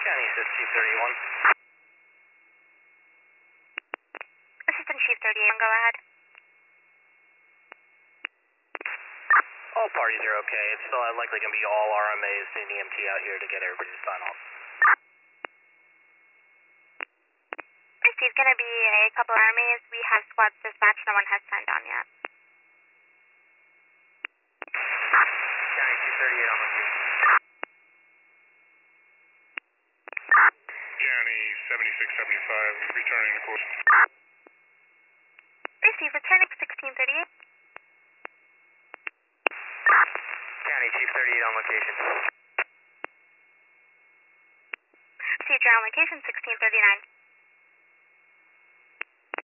County Assist Chief 31. Assistant Chief 38, go ahead. All parties are okay. It's still likely going to be all RMAs and EMT out here to get everybody to sign off. Received, going to be a couple RMAs. We have squads dispatched. No one has signed on yet. County Chief 38 on location. County 7675, returning to course. Received, returning 1638. County Chief 38 on location. Received, you're on location 1639.